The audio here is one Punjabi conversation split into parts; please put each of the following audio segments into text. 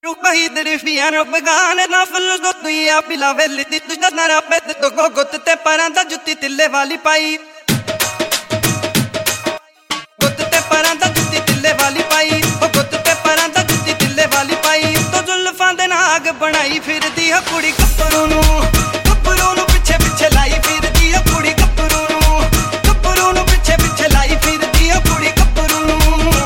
Bahid rifiano begane na fallo tu ya pila velli ti tu nara pet to gogot te paranda jutti tille wali pai got te paranda jutti tille wali pai o got te paranda jutti tille wali pai to zulfan de naag banai firdi ha kudi kapru nu piche piche lai firdi ha kudi kapru nu piche piche lai firdi ha kudi kapru nu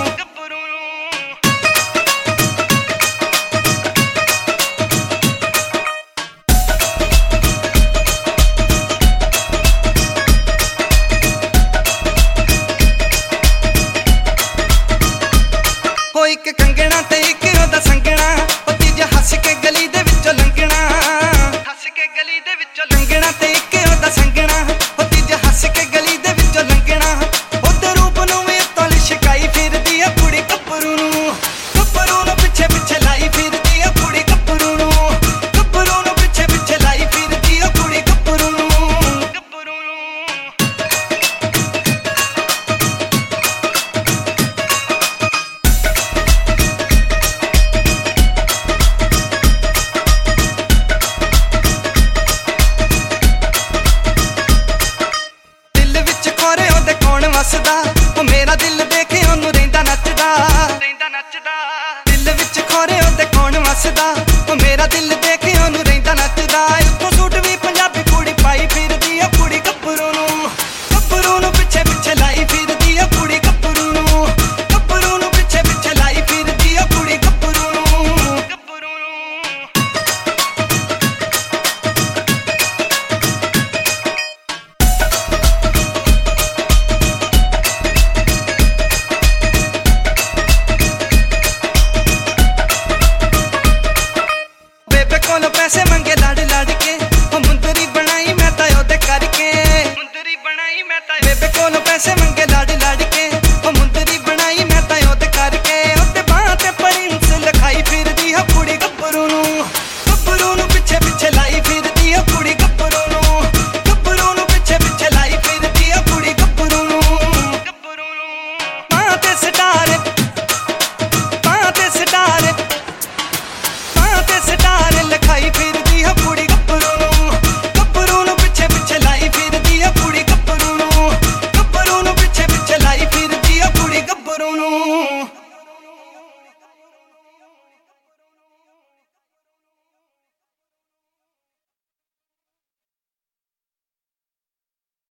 ਇੱਕ ਕੰਗਣਾ ਤੇ ਇੱਕ ਉਹਦਾ ਸੰਗਣਾ ਉਹ ਤੀਜਾ ਹੱਸ ਕੇ ਗਲੀ ਦੇ ਵਿੱਚੋਂ ਲੰਘਣਾ ਲੰਘਣਾ ਤੇ ਇੱਕ ਉਹਦਾ ਸੰਗਣਾ ਉਹ ਤੀਜਾ ਹੱਸ ਕੇ ਗਲੀ ਦੇ ਵਿੱਚੋਂ ਲੰਘਣਾ ਉਹਦੇ ਰੂਪ ਨੂੰ ਵੀ ਤੋਂ ਲਿਸ਼ਕਾਈ ਫਿਰਦੀ ਆ ਕੁੜੀ ਗੱਭਰੂ ਨੂੰ ਪਿੱਛੇ ਪਿੱਛੇ ਲਾਈ ਫਿਰਦੀ ਆ ਕੁੜੀ ਗੱਭਰੂ ਨੂੰ ਪਿੱਛੇ ਪਿੱਛੇ ਲਾਈ ਫਿਰਦੀ ਆ ਕੁੜੀ ਗੱਭਰੂ ਨੂੰ ਵਸਦਾ ਉਹ ਮੇਰਾ ਦਿਲ ਦੇਖੇ ਉਹਨੂੰ ਰਹਿੰਦਾ ਨੱਚਦਾ ਦਿਲ ਵਿੱਚ ਖੋਰੇ ਉਹਦੇ ਕੌਣ ਵਸਦਾ ਉਹ ਮੇਰਾ ਦਿਲ ਦੇਖੇ ਉਹਨੂੰ ਰਹਿੰਦਾ ਨੱਚਦਾ ਉੱਤੋਂ ਸੂਟ ਵੀ ਪੰਜਾਬੀ ਕੁੜੀ ਪਾਈ ਫਿਰਦੀ ਆ ਕੁੜੀ ਗੱਭਰੂ ਨੂੰ ਪਿੱਛੇ ਪਿੱਛੇ ਲਾਈ ਫਿਰਦੀ ਆ ਕੁੜੀ ਗੱਭਰੂ ਨੂੰ ਪਿੱਛੇ ਪਿੱਛੇ ਲਾਈ ਫਿਰਦੀ ਆ ਕੁੜੀ ਗੱਭਰੂ ਨੂੰ पैसे